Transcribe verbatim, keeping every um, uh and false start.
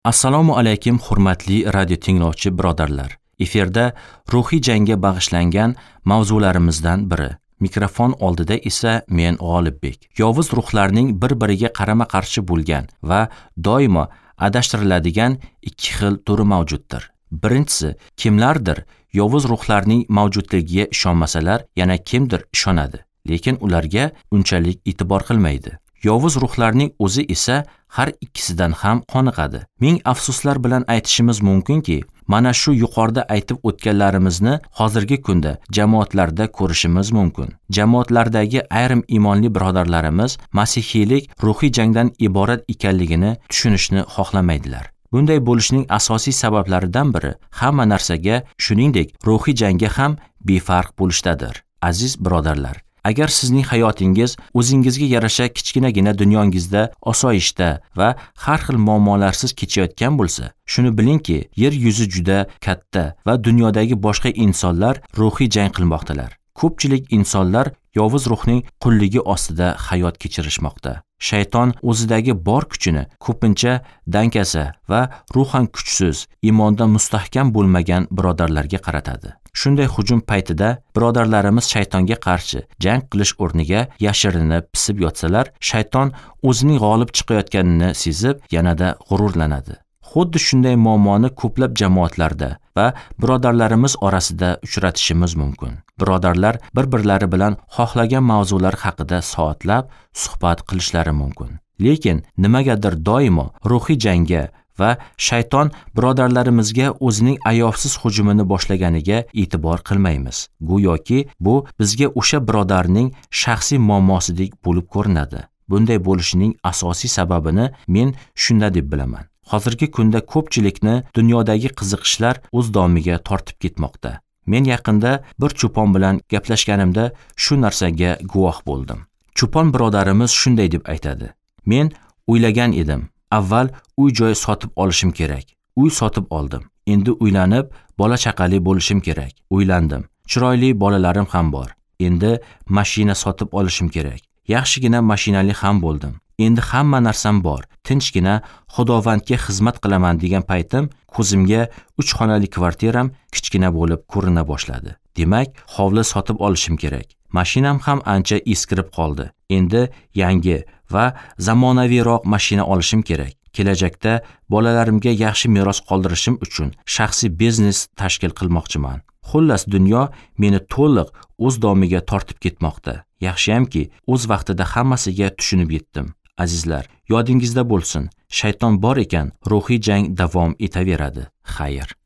Assalomu alaykum hurmatli radio tinglovchi birodarlar. Efirda ruhiy jangga bag'ishlangan mavzularimizdan biri. Mikrofon oldida esa men G'olibbek. Yovuz ruhlarning bir-biriga qarama-qarshi bo'lgan va doimo adashtiriladigan ikki xil turi mavjuddir. Birinchisi, kimlardir yovuz ruhlarning mavjudligiga ishonmasalar, yana kimdir ishonadi, lekin ularga unchalik e'tibor qilmaydi. Yovuz ruhlarning o'zi esa har ikkisidan ham qoniqadi. Ming afsuslar bilan aytishimiz mumkinki, mana shu yuqorida aytib o'tganlarimizni hozirgi kunda jamoatlarda ko'rishimiz mumkin. Jamoatlardagi ayrim iymonli birodarlarimiz masihiylik ruhiy jangdan iborat ekanligini tushunishni xohlamaydilar. Bunday bo'lishining asosiy sabablaridan biri hamma narsaga, shuningdek, ruhiy jangga ham befarq bo'lishdadir. Aziz birodarlar, agar sizning hayotingiz o'zingizga yarasha kichkinagina dunyongizda osoyishta va har xil muammolarsiz kechayotgan bo'lsa, shuni bilingki, yer yuzi juda katta va dunyodagi boshqa insonlar ruhiy jang qilmoqdalar. Ko'pchilik insonlar yovuz ruhning qulligi ostida hayot kechirishmoqda. Shayton o'zidagi bor kuchini ko'pincha dangasa va ruhan kuchsiz, iymonda mustahkam bo'lmagan birodarlarga qaratadi. Shunday hujum paytida birodarlarimiz shaytonga qarshi jang qilish o'rniga yashirinib pisib yotsalar, shayton o'zining g'olib chiqayotganini sezib yanada g'ururlanadi. Xuddi shunday muammoni ko'plab jamoatlarda va birodarlarimiz orasida uchratishimiz mumkin. Birodarlar bir-birlari bilan xohlagan mavzular haqida soatlab suhbat qilishlari mumkin. Lekin nimagadir doimo ruhiy jangga va shayton birodarlarimizga o'zining ayovsiz hujumini boshlaganiga e'tibor qilmaymiz. Go'yoki bu bizga o'sha birodarning shaxsiy muammosidek bo'lib ko'rinadi. Bunday bo'lishining asosiy sababini men shunda deb bilaman. Hozirgi kunda ko'pchilikni dunyodagi qiziqishlar o'z domiga tortib ketmoqda. Men yaqinda bir cho'pon bilan gaplashganimda shu narsaga guvoh bo'ldim. Cho'pon birodarimiz shunday deb aytadi: "Men o'ylagan edim, avval uy-joy sotib olishim kerak. Uy sotib oldim. Endi uylanib, bola chaqali bo'lishim kerak. Uylandim. Chiroyli bolalarim ham bor. Endi mashina sotib olishim kerak. Yaxshigina mashinali ham bo'ldim. Endi hamma narsam bor. Tinchgina Xudovandga xizmat qilaman degan paytim ko'zimga uch xonali kvartiram kichkina bo'lib ko'rina boshladi. Demak, hovli sotib olishim kerak. Mashinam ham ancha eskirib qoldi. Endi yangi va zamonaviyroq mashina olishim kerak. Kelajakda bolalarimga yaxshi meros qoldirishim uchun shaxsiy biznes tashkil qilmoqchiman. Xullas, dunyo meni to'liq o'z domiga tortib ketmoqda. Yaxshiyamki, o'z vaqtida hammasiga tushunib yetdim. Azizlar, yodingizda bo'lsin, shayton bor ekan, ruhiy jang davom etaveradi. Xayr.